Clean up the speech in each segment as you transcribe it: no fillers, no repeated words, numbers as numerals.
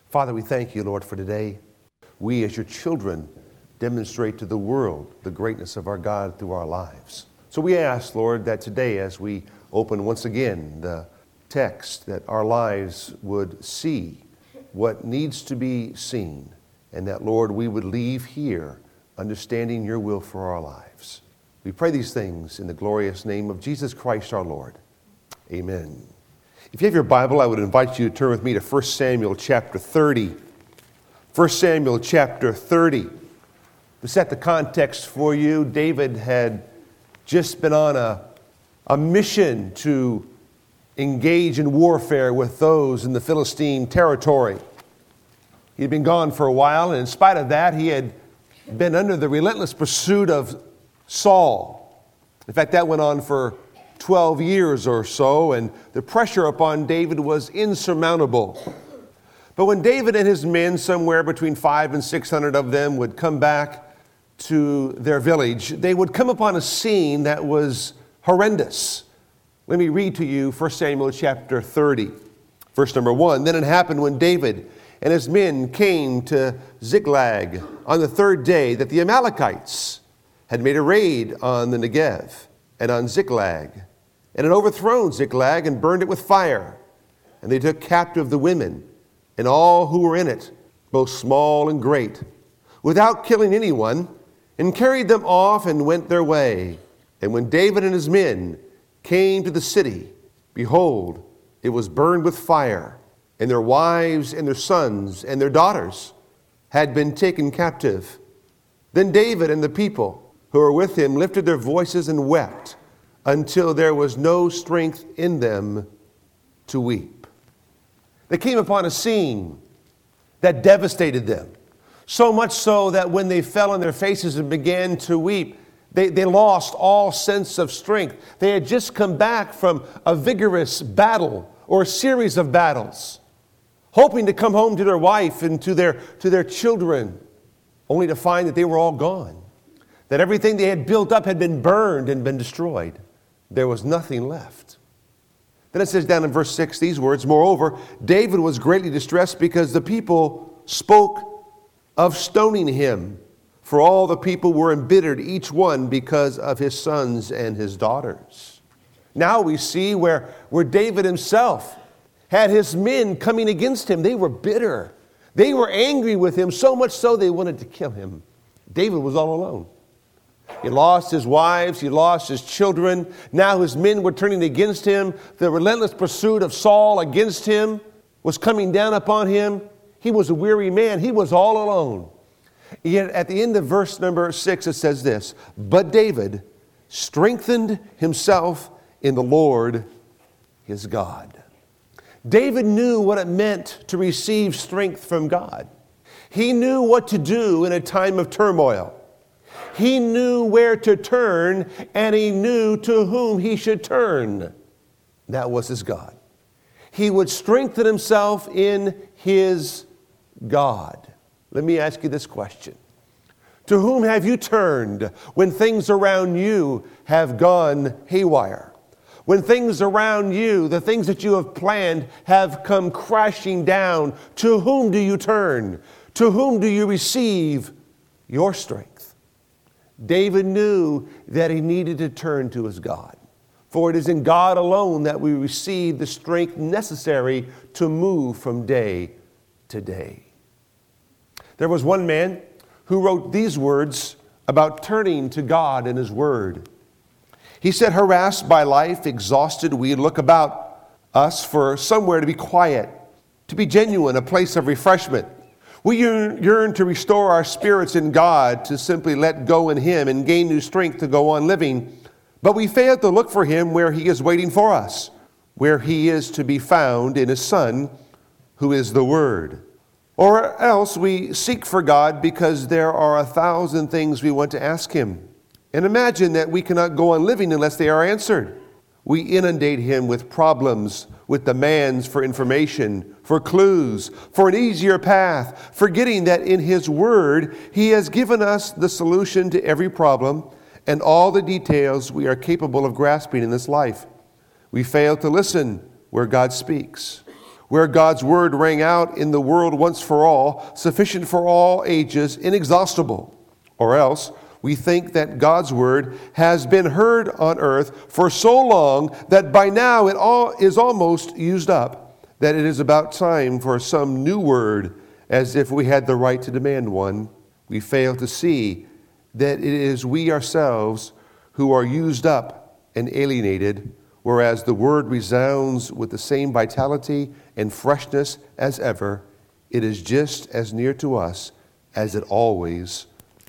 Father, we thank you, Lord, for today. We, as your children, demonstrate to the world the greatness of our God through our lives. So we ask, Lord, that today, as we open once again the text, that our lives would see what needs to be seen, and that, Lord, we would leave here understanding your will for our lives. We pray these things in the glorious name of Jesus Christ our Lord. Amen. If you have your Bible, I would invite you to turn with me to 1 Samuel chapter 30. 1 Samuel chapter 30. To set the context for you, David had just been on a mission to engage in warfare with those in the Philistine territory. He had been gone for a while, and in spite of that, he had been under the relentless pursuit of Saul. In fact, that went on for 12 years or so, and the pressure upon David was insurmountable. But when David and his men, somewhere between 500 and 600 of them, would come back to their village, they would come upon a scene that was horrendous. Let me read to you 1 Samuel chapter 30, verse number 1. Then it happened when David and his men came to Ziklag on the third day that the Amalekites had made a raid on the Negev and on Ziklag, and had overthrown Ziklag and burned it with fire. And they took captive the women and all who were in it, both small and great, without killing anyone, and carried them off and went their way. And when David and his men came to the city, behold, it was burned with fire, and their wives and their sons and their daughters had been taken captive. Then David and the people who were with him lifted their voices and wept until there was no strength in them to weep. They came upon a scene that devastated them, so much so that when they fell on their faces and began to weep, they lost all sense of strength. They had just come back from a vigorous battle or a series of battles, hoping to come home to their wife and to their children, only to find that they were all gone, that everything they had built up had been burned and been destroyed. There was nothing left. Then it says down in verse 6 these words, "Moreover, David was greatly distressed because the people spoke of stoning him, for all the people were embittered, each one because of his sons and his daughters." Now we see where David himself had his men coming against him. They were bitter. They were angry with him, so much so they wanted to kill him. David was all alone. He lost his wives, he lost his children. Now his men were turning against him. The relentless pursuit of Saul against him was coming down upon him. He was a weary man. He was all alone. Yet at the end of verse number 6, it says this, "But David strengthened himself in the Lord his God." David knew what it meant to receive strength from God. He knew what to do in a time of turmoil. He knew where to turn, and he knew to whom he should turn. That was his God. He would strengthen himself in his God. Let me ask you this question. To whom have you turned when things around you have gone haywire? When things around you, the things that you have planned, have come crashing down, to whom do you turn? To whom do you receive your strength? David knew that he needed to turn to his God. For it is in God alone that we receive the strength necessary to move from day to day. There was one man who wrote these words about turning to God and his word. He said, "Harassed by life, exhausted, we look about us for somewhere to be quiet, to be genuine, a place of refreshment. We yearn to restore our spirits in God, to simply let go in him and gain new strength to go on living. But we fail to look for him where he is waiting for us, where he is to be found in his Son, who is the Word. Or else we seek for God because there are 1,000 things we want to ask him, and imagine that we cannot go on living unless they are answered. We inundate him with problems, with demands for information, for clues, for an easier path, forgetting that in his word he has given us the solution to every problem and all the details we are capable of grasping in this life. We fail to listen where God speaks. where God's word rang out in the world once for all, sufficient for all ages, inexhaustible. Or else, we think that God's word has been heard on earth for so long that by now it all is almost used up, that it is about time for some new word, as if we had the right to demand one. We fail to see that it is we ourselves who are used up and alienated, whereas the word resounds with the same vitality and freshness as ever. It is just as near to us as it always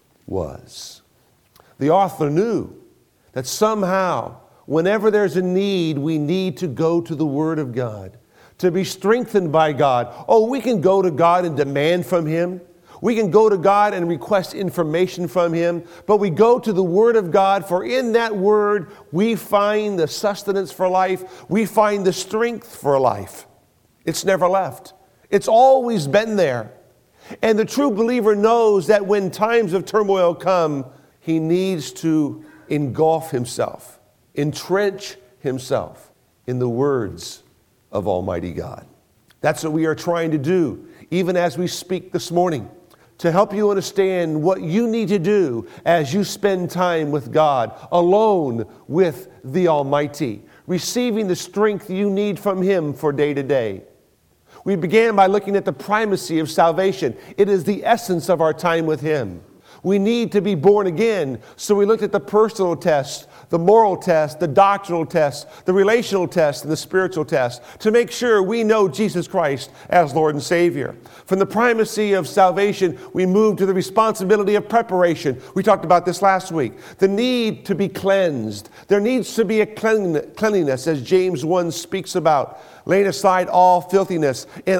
was. The author knew that somehow, whenever there's a need, we need to go to the Word of God, to be strengthened by God. Oh, we can go to God and demand from Him. We can go to God and request information from Him, but we go to the Word of God, for in that Word we find the sustenance for life. We find the strength for life. It's never left. It's always been there. And the true believer knows that when times of turmoil come, he needs to engulf himself, entrench himself in the words of Almighty God. That's what we are trying to do, even as we speak this morning, to help you understand what you need to do as you spend time with God, alone with the Almighty, receiving the strength you need from Him for day to day. We began by looking at the primacy of salvation. It is the essence of our time with Him. We need to be born again. So we looked at the personal test, the moral test, the doctrinal test, the relational test, and the spiritual test to make sure we know Jesus Christ as Lord and Savior. From the primacy of salvation, we moved to the responsibility of preparation. We talked about this last week. The need to be cleansed. There needs to be a cleanliness, as James 1 speaks about, laying aside all filthiness and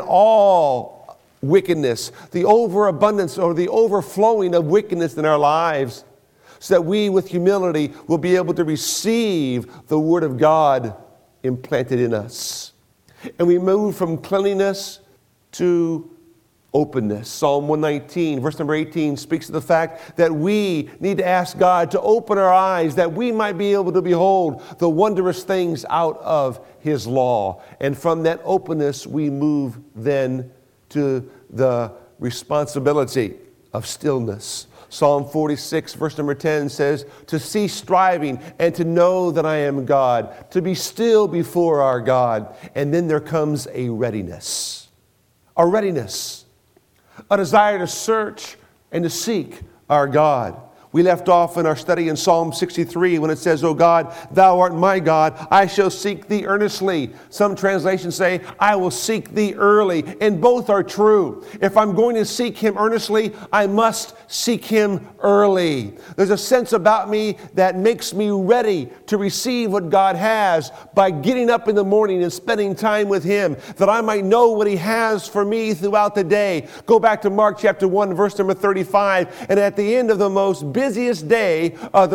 all wickedness, the overabundance or the overflowing of wickedness in our lives, so that we with humility will be able to receive the Word of God implanted in us. And we move from cleanliness to openness. Psalm 119, verse number 18, speaks of the fact that we need to ask God to open our eyes that we might be able to behold the wondrous things out of His law. And from that openness, we move then to the responsibility of stillness. Psalm 46, verse number 10 says, to cease striving and to know that I am God, to be still before our God. And then there comes a readiness, a desire to search and to seek our God. We left off in our study in Psalm 63 when it says, O God, thou art my God, I shall seek thee earnestly. Some translations say, I will seek thee early. And both are true. If I'm going to seek Him earnestly, I must seek Him early. There's a sense about me that makes me ready to receive what God has by getting up in the morning and spending time with Him, that I might know what He has for me throughout the day. Go back to Mark chapter 1, verse number 35, and at the end of the most busiest day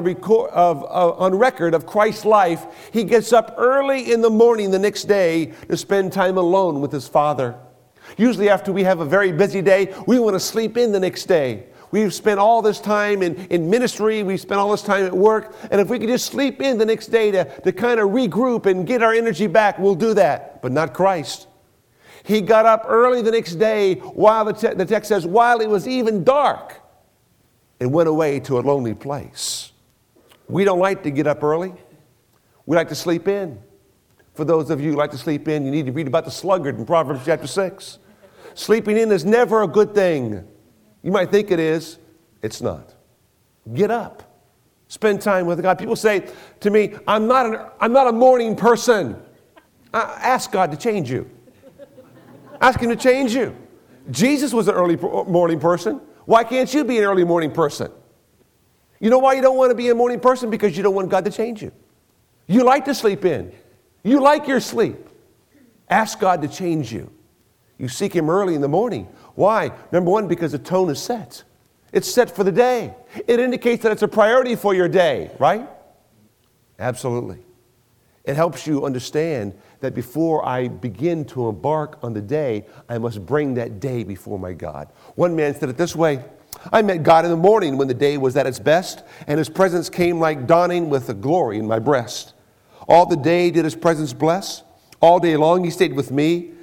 on record of Christ's life, He gets up early in the morning the next day to spend time alone with His Father. Usually after we have a very busy day, we want to sleep in the next day. We've spent all this time in ministry, we've spent all this time at work, and if we could just sleep in the next day to kind of regroup and get our energy back, we'll do that. But not Christ. He got up early the next day while the text says, while it was even dark, and went away to a lonely place. We don't like to get up early. We like to sleep in. For those of you who like to sleep in, you need to read about the sluggard in Proverbs chapter 6. Sleeping in is never a good thing. You might think it is. It's not. Get up. Spend time with God. People say to me, I'm not a morning person. Ask God to change you. Ask Him to change you. Jesus was an early morning person. Why can't you be an early morning person? You know why you don't want to be a morning person? Because you don't want God to change you. You like to sleep in. You like your sleep. Ask God to change you. You seek Him early in the morning. Why? Number one, because the tone is set. It's set for the day. It indicates that it's a priority for your day, right? Absolutely. It helps you understand that before I begin to embark on the day, I must bring that day before my God. One man said it this way, I met God in the morning when the day was at its best, and His presence came like dawning with a glory in my breast. All the day did His presence bless. All day long He stayed with me.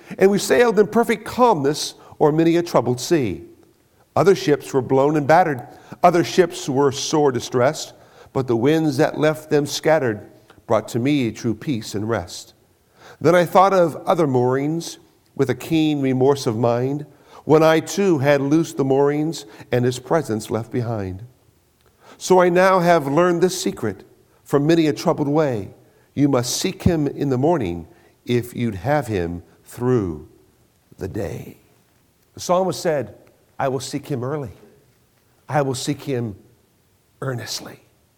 and we sailed in perfect calmness o'er many a troubled sea. Other ships were blown and battered, other ships were sore distressed, but the winds that left them scattered brought to me true peace and rest. Then I thought of other moorings with a keen remorse of mind, when I too had loosed the moorings and his presence left behind. So I now have learned this secret from many a troubled way. You must seek him in the morning if you'd have him through the day. The psalmist said, I will seek him early. I will seek him earnestly.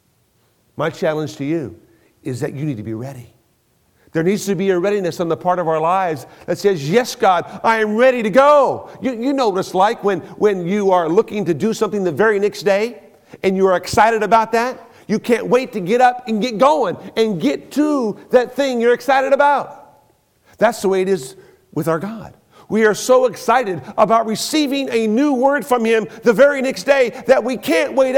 My challenge to you is that you need to be ready. There needs to be a readiness on the part of our lives that says, yes, God, I am ready to go. You know what it's like when you are looking to do something the very next day and you are excited about that. You can't wait to get up and get going and get to that thing you're excited about. That's the way it is with our God. We are so excited about receiving a new word from him the very next day that we can't wait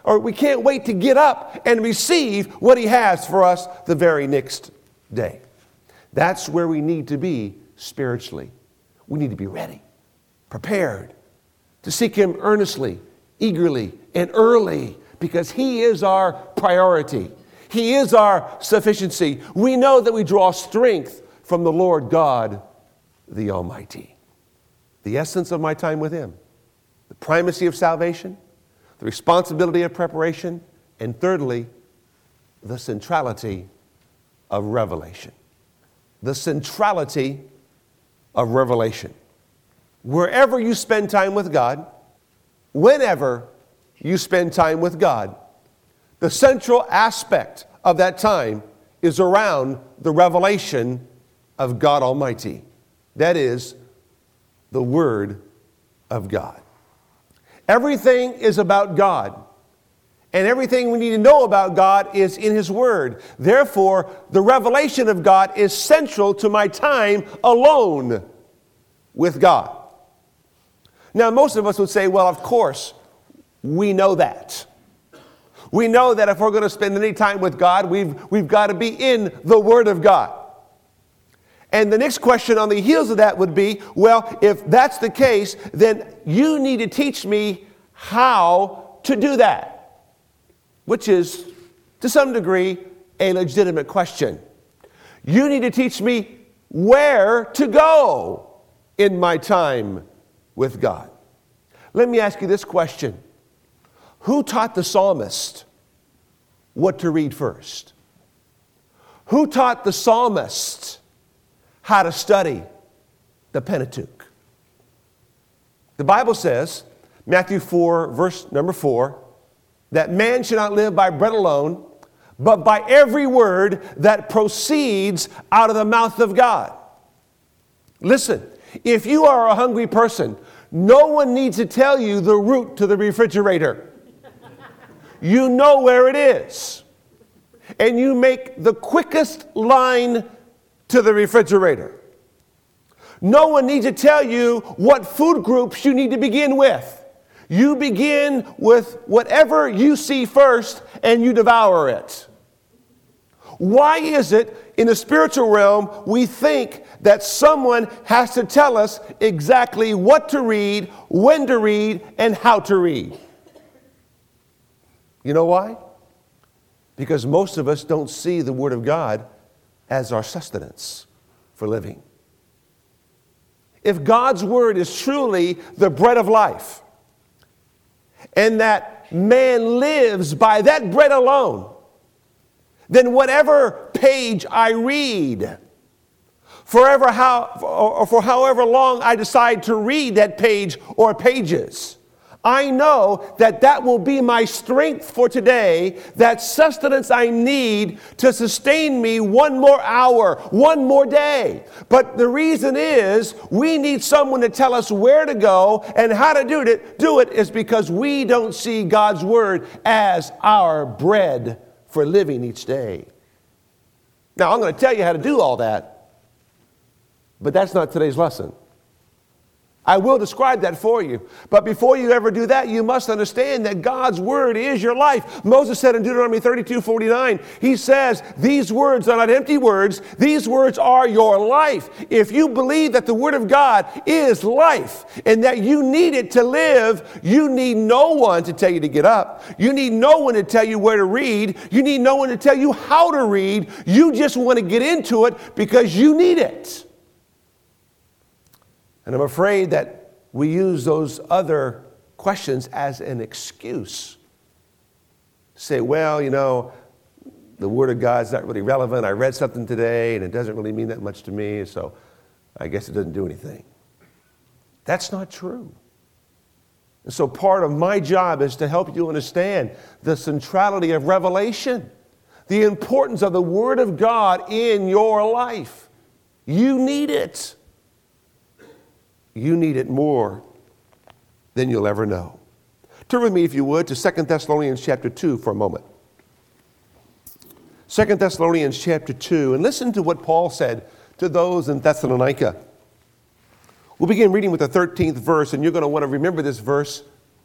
to get up and receive what he has for us the very next day. That's where we need to be spiritually. We need to be ready, prepared to seek him earnestly, eagerly, and early, because he is our priority. He is our sufficiency. We know that we draw strength from the Lord God, the Almighty. The essence of my time with him, the primacy of salvation, the responsibility of preparation, and thirdly, the centrality of revelation. The centrality of revelation. Wherever you spend time with God, whenever you spend time with God, the central aspect of that time is around the revelation of God Almighty. That is the Word of God. Everything is about God. And everything we need to know about God is in his Word. Therefore, the revelation of God is central to my time alone with God. Now, most of us would say, well, of course, we know that. We know that if we're going to spend any time with God, we've got to be in the Word of God. And the next question on the heels of that would be, well, if that's the case, then you need to teach me how to do that. Which is, to some degree, a legitimate question. You need to teach me where to go in my time with God. Let me ask you this question. Who taught the psalmist what to read first? Who taught the psalmist how to study the Pentateuch? The Bible says, Matthew 4, verse number 4, that man should not live by bread alone, but by every word that proceeds out of the mouth of God. Listen, if you are a hungry person, no one needs to tell you the route to the refrigerator. You know where it is. And you make the quickest line to the refrigerator. No one needs to tell you what food groups you need to begin with. You begin with whatever you see first and you devour it. Why is it in the spiritual realm we think that someone has to tell us exactly what to read, when to read, and how to read? You know why? Because most of us don't see the Word of God as our sustenance for living. If God's Word is truly the bread of life, and that man lives by that bread alone, then whatever page I read, for however long I decide to read that page or pages, I know that that will be my strength for today, that sustenance I need to sustain me one more hour, one more day. But the reason is we need someone to tell us where to go and how to do it is because we don't see God's Word as our bread for living each day. Now, I'm going to tell you how to do all that, but that's not today's lesson. I will describe that for you. But before you ever do that, you must understand that God's word is your life. Moses said in Deuteronomy 32:49, he says, these words are not empty words. These words are your life. If you believe that the word of God is life and that you need it to live, you need no one to tell you to get up. You need no one to tell you where to read. You need no one to tell you how to read. You just want to get into it because you need it. And I'm afraid that we use those other questions as an excuse. Say, well, you know, the Word of God's not really relevant. I read something today and it doesn't really mean that much to me, so I guess it doesn't do anything. That's not true. And so part of my job is to help you understand the centrality of revelation, the importance of the Word of God in your life. You need it. You need it more than you'll ever know. Turn with me, if you would, to 2 Thessalonians chapter 2 for a moment. 2 Thessalonians chapter 2, and listen to what Paul said to those in Thessalonica. We'll begin reading with the 13th verse, and you're going to want to remember this verse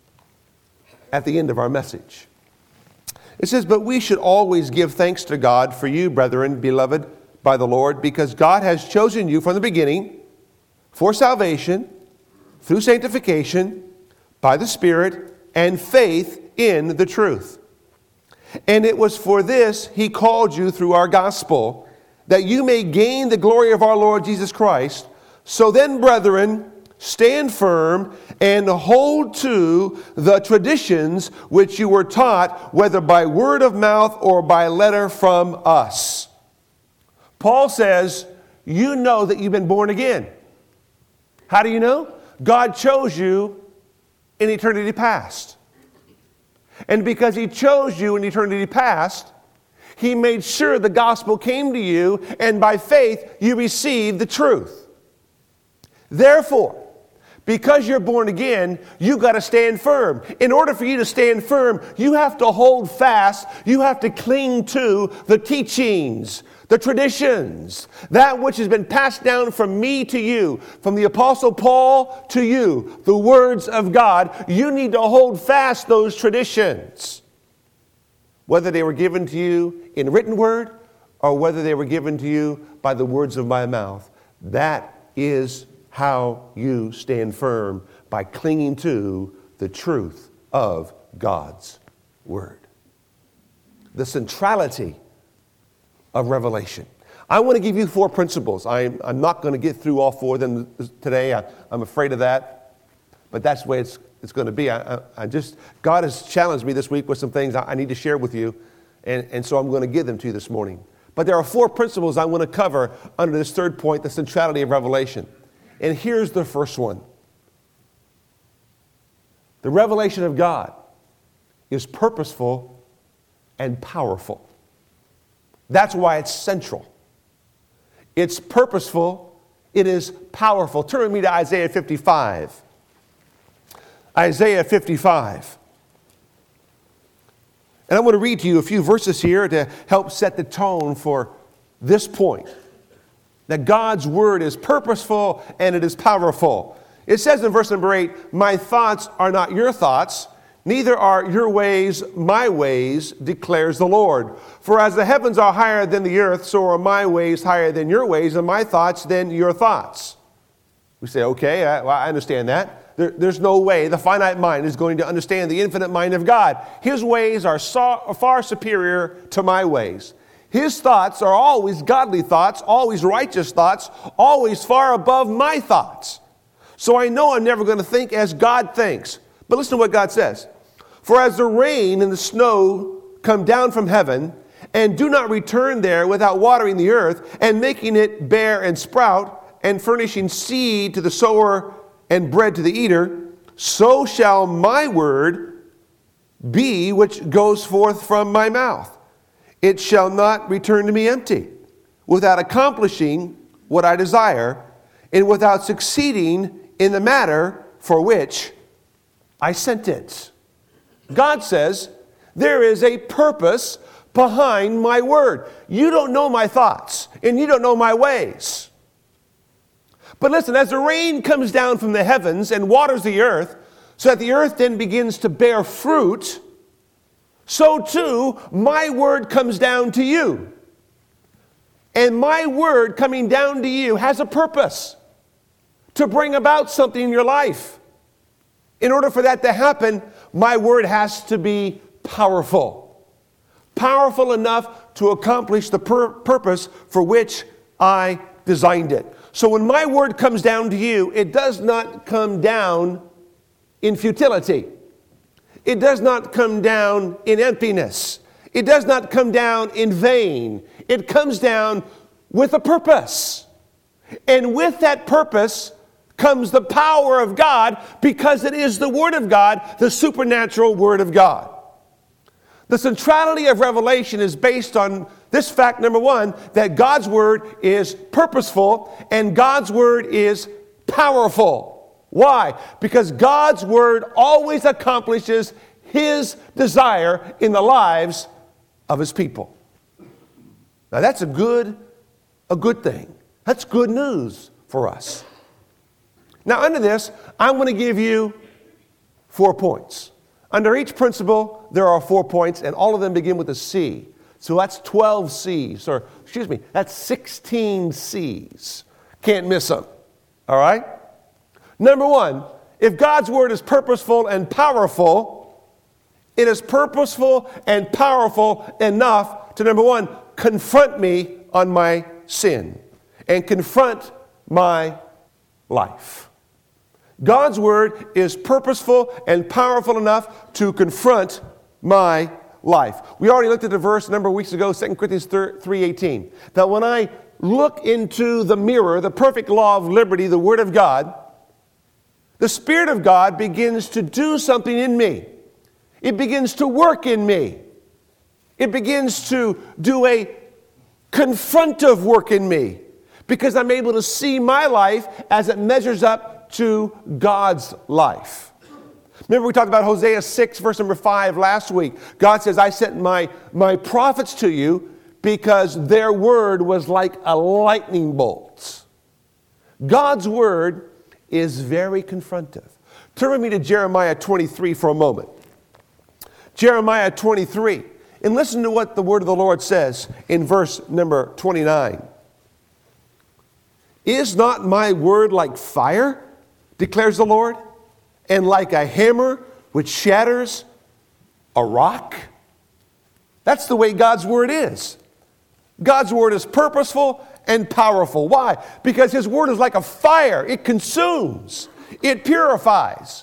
at the end of our message. It says, "But we should always give thanks to God for you, brethren, beloved by the Lord, because God has chosen you from the beginning for salvation, through sanctification, by the Spirit, and faith in the truth. And it was for this he called you through our gospel, that you may gain the glory of our Lord Jesus Christ. So then, brethren, stand firm and hold to the traditions which you were taught, whether by word of mouth or by letter from us." Paul says, you know that you've been born again. How do you know? God chose you in eternity past. And because he chose you in eternity past, he made sure the gospel came to you, and by faith you received the truth. Therefore, because you're born again, you got to stand firm. In order for you to stand firm, you have to hold fast. You have to cling to the teachings, the traditions, that which has been passed down from me to you, from the Apostle Paul to you, the words of God. You need to hold fast those traditions, whether they were given to you in written word or whether they were given to you by the words of my mouth. That is how you stand firm, by clinging to the truth of God's word. The centrality of revelation. I want to give you 4 principles. I'm not going to get through all 4 of them today. I'm afraid of that, but that's the way it's going to be. God has challenged me this week with some things I need to share with you, and so I'm going to give them to you this morning. But there are 4 principles I want to cover under this third point, the centrality of revelation. And here's the first one. The revelation of God is purposeful and powerful. That's why it's central. It's purposeful. It is powerful. Turn with me to Isaiah 55. Isaiah 55. And I want to read to you a few verses here to help set the tone for this point. That God's word is purposeful and it is powerful. It says in verse number 8, "My thoughts are not your thoughts, neither are your ways my ways, declares the Lord. For as the heavens are higher than the earth, so are my ways higher than your ways, and my thoughts than your thoughts." We say, okay, I understand that. There's no way the finite mind is going to understand the infinite mind of God. His ways are far superior to my ways. His thoughts are always godly thoughts, always righteous thoughts, always far above my thoughts. So I know I'm never going to think as God thinks. But listen to what God says. "For as the rain and the snow come down from heaven, and do not return there without watering the earth, and making it bear and sprout, and furnishing seed to the sower and bread to the eater, so shall my word be which goes forth from my mouth. It shall not return to me empty, without accomplishing what I desire, and without succeeding in the matter for which I sent it." God says, there is a purpose behind my word. You don't know my thoughts, and you don't know my ways. But listen, as the rain comes down from the heavens and waters the earth, so that the earth then begins to bear fruit, so too my word comes down to you. And my word coming down to you has a purpose to bring about something in your life. In order for that to happen, my word has to be powerful. Powerful enough to accomplish the purpose for which I designed it. So when my word comes down to you, it does not come down in futility. It does not come down in emptiness. It does not come down in vain. It comes down with a purpose. And with that purpose comes the power of God, because it is the Word of God, the supernatural Word of God. The centrality of Revelation is based on this fact, number one, that God's Word is purposeful and God's Word is powerful. Why? Because God's Word always accomplishes His desire in the lives of His people. Now that's a good thing. That's good news for us. Now under this, I'm going to give you 4 points. Under each principle, there are 4 points, and all of them begin with a C. So that's 12 C's, that's 16 C's. Can't miss them. All right? Number one, if God's word is purposeful and powerful, it is purposeful and powerful enough to, number one, confront me on my sin and confront my life. God's word is purposeful and powerful enough to confront my life. We already looked at the verse a number of weeks ago, 2 Corinthians 3:18, that when I look into the mirror, the perfect law of liberty, the Word of God, the Spirit of God begins to do something in me. It begins to work in me. It begins to do a confrontive work in me, because I'm able to see my life as it measures up to God's life. Remember we talked about Hosea 6, verse number 5 last week. God says, I sent my prophets to you because their word was like a lightning bolt. God's word is very confrontive. Turn with me to Jeremiah 23 for a moment. Jeremiah 23. And listen to what the word of the Lord says in verse number 29. Is not my word like fire, declares the Lord, and like a hammer which shatters a rock? That's the way God's word is. God's word is purposeful and powerful. Why? Because His word is like a fire. It consumes. It purifies.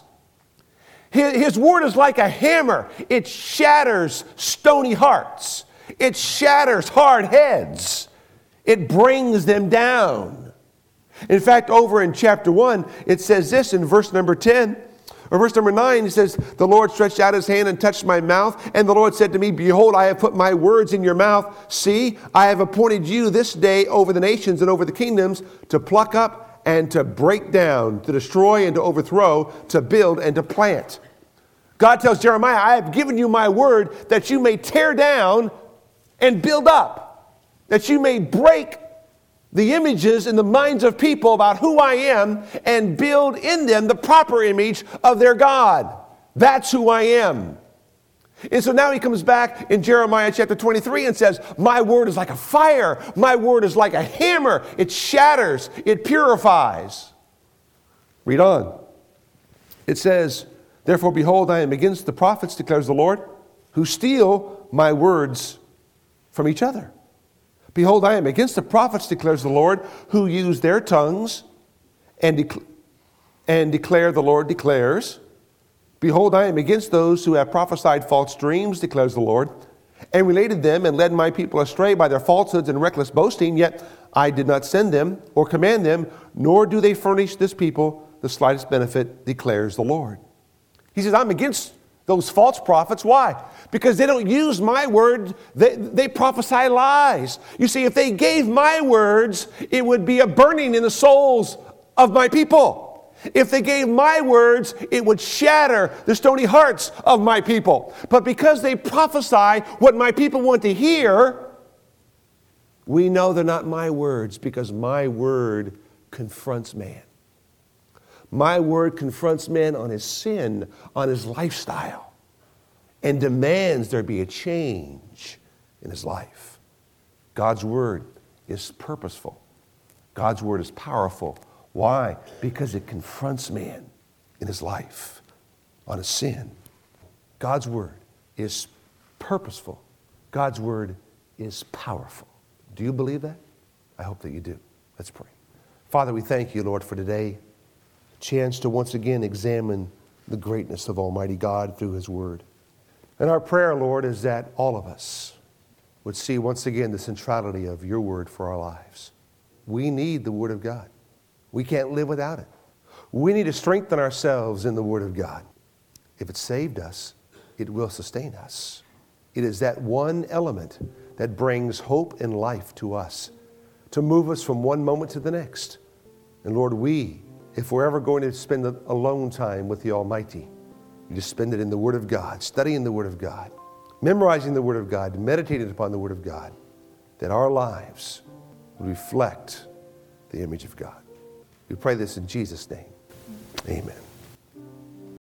His word is like a hammer. It shatters stony hearts. It shatters hard heads. It brings them down. In fact, over in chapter 1, it says this in verse number 10, or verse number 9, it says, the Lord stretched out His hand and touched my mouth, and the Lord said to me, behold, I have put my words in your mouth. See, I have appointed you this day over the nations and over the kingdoms to pluck up and to break down, to destroy and to overthrow, to build and to plant. God tells Jeremiah, I have given you my word that you may tear down and build up, that you may break the images in the minds of people about who I am and build in them the proper image of their God. That's who I am. And so now he comes back in Jeremiah chapter 23 and says, my word is like a fire. My word is like a hammer. It shatters. It purifies. Read on. It says, therefore, behold, I am against the prophets, declares the Lord, who steal my words from each other. Behold, I am against the prophets, declares the Lord, who use their tongues and declare, the Lord declares. Behold, I am against those who have prophesied false dreams, declares the Lord, and related them and led my people astray by their falsehoods and reckless boasting, yet I did not send them or command them, nor do they furnish this people the slightest benefit, declares the Lord. He says, I'm against those false prophets. Why? Because they don't use my word. They prophesy lies. You see, if they gave my words, it would be a burning in the souls of my people. If they gave my words, it would shatter the stony hearts of my people. But because they prophesy what my people want to hear, we know they're not my words, because my word confronts man. My word confronts man on his sin, on his lifestyle, and demands there be a change in his life. God's word is purposeful. God's word is powerful. Why? Because it confronts man in his life on his sin. God's word is purposeful. God's word is powerful. Do you believe that? I hope that you do. Let's pray. Father, we thank you, Lord, for today. A chance to once again examine the greatness of Almighty God through his word. And our prayer, Lord, is that all of us would see once again the centrality of your word for our lives. We need the word of God. We can't live without it. We need to strengthen ourselves in the word of God. If it saved us, it will sustain us. It is that one element that brings hope and life to us, to move us from one moment to the next. And Lord, if we're ever going to spend alone time with the Almighty, you just spend it in the Word of God, studying the Word of God, memorizing the Word of God, meditating upon the Word of God, that our lives will reflect the image of God. We pray this in Jesus' name. Amen.